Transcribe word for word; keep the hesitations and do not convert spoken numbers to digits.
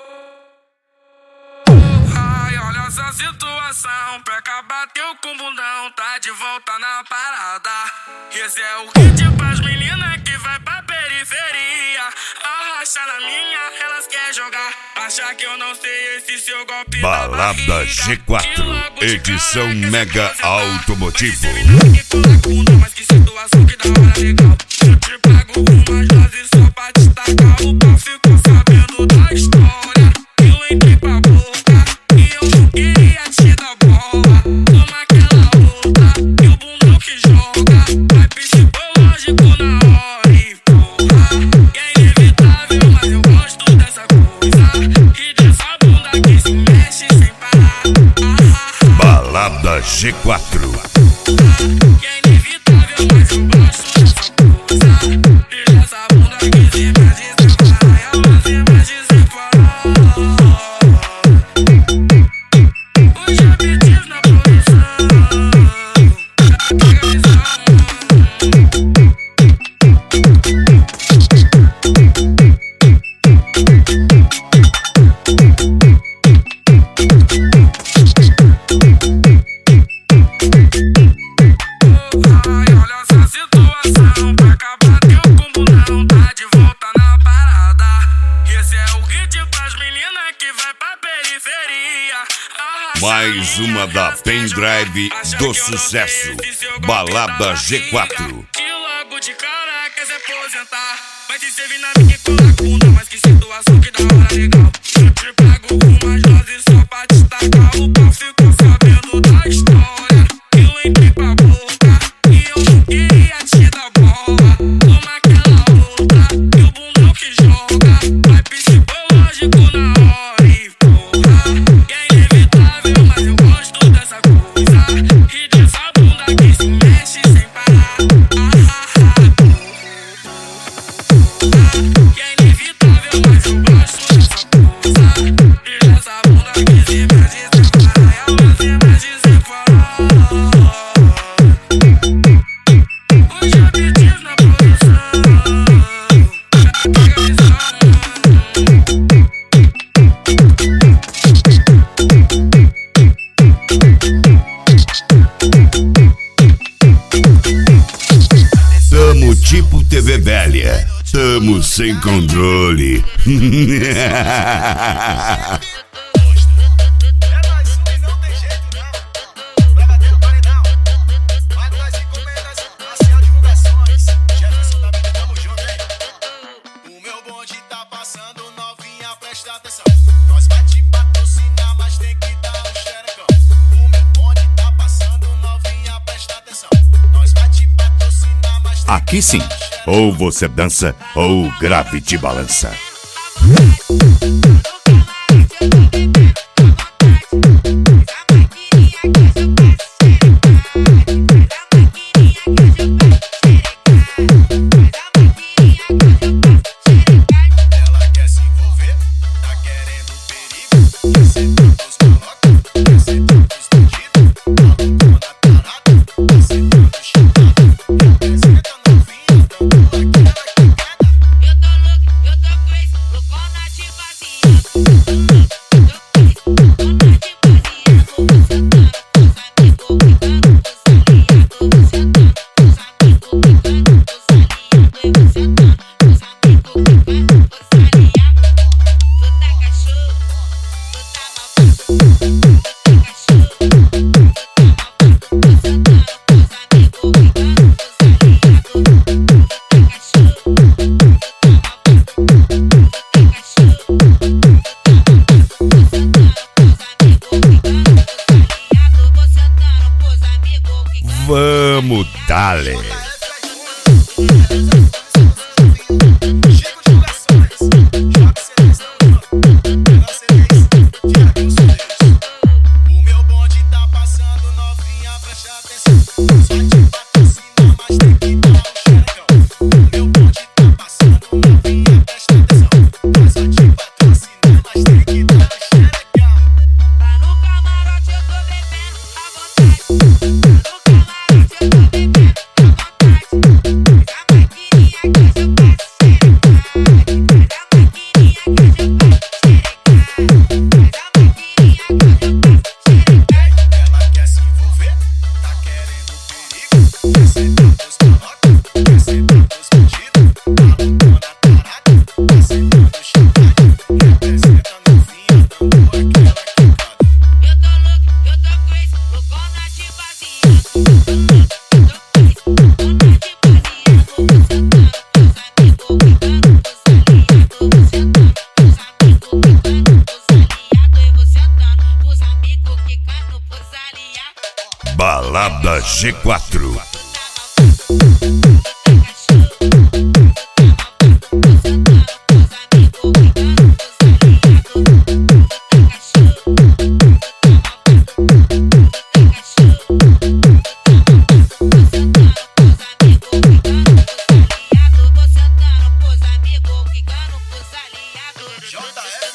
Ai, olha essa situação, peca bateu com o bundão, tá de volta na parada. Esse é o kit pras meninas que vai pra periferia. Arracha na minha, elas querem jogar. Acha que eu não sei esse seu golpe. Balada G quatro, edição Mega Automotivo. Mas que situação, que da hora legal. Eu te pago umas doses só pra destacar. O pau ficou sabendo da história. Eu entrei pra boca e eu não queria te dar bola. Toma aquela outra e o bundão que joga. Vai psicológico na hora e porra. E é inevitável, mas eu gosto dessa coisa. E dessa bunda que se mexe sem parar. Balada G quatro. E é inevitável, mas eu gosto dessa coisa. E dessa bunda que se mexe sem parar. Ela se mexe sem parar. Os objetivos na produção. Ai, olha essa situação, peca bateu com o bundão, tá de volta na parada. Esse é o kit pras meninas que vai pra periferia. Arrasta Mais na minha, uma da elas querem pendrive jogar. Acha do que eu não sucesso. sei esse seu golpe Balada da G quatro. barriga. E logo de cara quer se aposentar. Mas se você vir na minha e colar com bunda, mas que situação, que da hora legal. Eu te pago umas doses só pra destacar. O pau ficou sabendo da história. Eu entrei pra boca e eu não queria te dar bola. Toma aquela outra e o bundão que joga. Vai psicológico na hora e porra. E é inevitável, mas eu gosto dessa coisa. E dessa bunda que se mexe sem parar. E é inevitável, mas eu gosto dessa coisa. E dessa bunda que se mexe sem parar. Ela se mexe sem parar. Os objetivos na produção. Tamo tipo T V velha, tamo sem controle. Aqui sim, ou você dança ou o grave te balança. Vamos, dale. Tá no camarote, eu tô bebendo. Tá no camarote, eu tô bebendo. Balada G quatro. J R